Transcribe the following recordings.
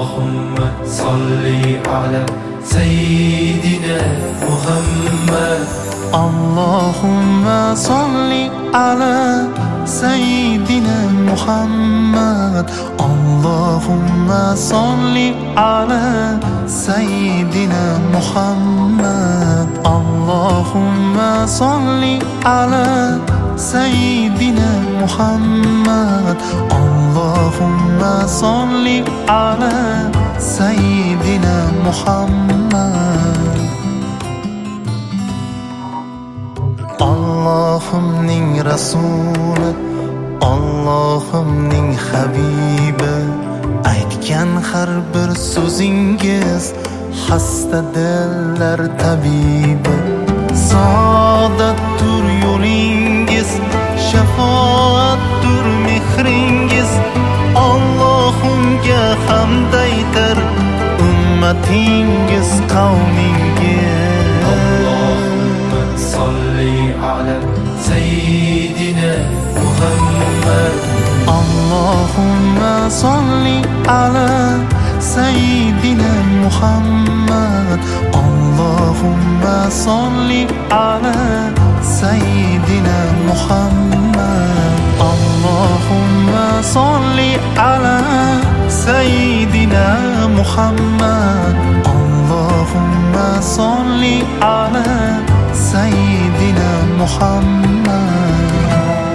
اللهم صل على سيدنا محمد. اللهم صل على سيدنا محمد. اللهم صل على سيدنا محمد. اللهم صل على سيدنا محمد. اللهم صل على سيدنا محمد. Allohimning rasuli, Allohimning habibi, aytgan har bir so'zingiz xasta dillar tabibi. Saodatdir yo'lingiz, shafoatdir mehringiz. Allohimga hamd aytar ummatingiz qavmingiz. Allahumma salli ala sayyidina Muhammad. Allahumma salli ala sayyidina Muhammad. Allahumma salli ala sayyidina Muhammad. Allahumma salli ala sayyidina Muhammad. Allahumma salli ala sayyidina Muhammad.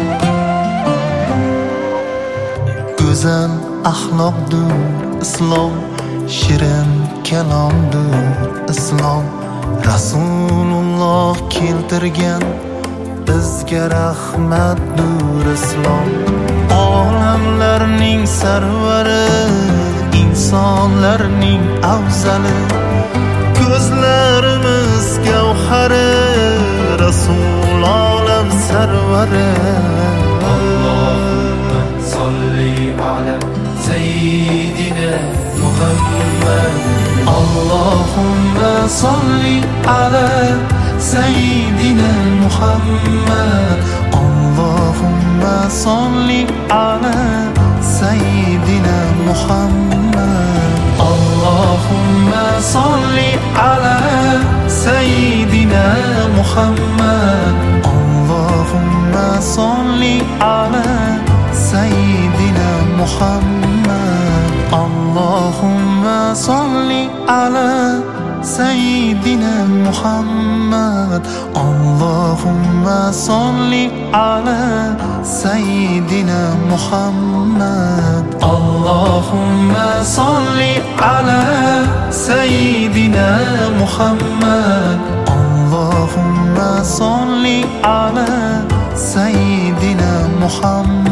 Go'zal axloqdir islom, shirin kalomdir islom. Rasululloh keltirgan bizga rahmatdir islom. Olamlarning sarvari, insonlarning afzali, ko'zlarimiz gavhari, Rasul olam sarvari. Allahumma salli ala sayyidina Muhammad. Allahumma salli ala sayyidina Muhammad. Allahumma salli ala sayyidina Muhammad. Allahumma salli ala sayyidina Muhammad. Allahumma salli ala sayyidina Muhammad. Allahumma salli ala sayyidina Muhammad. Allahumma salli ala sayyidina Muhammad. Allahumma salli ala sayyidina Muhammad. Allahumma salli ala sayyidina Muhammad.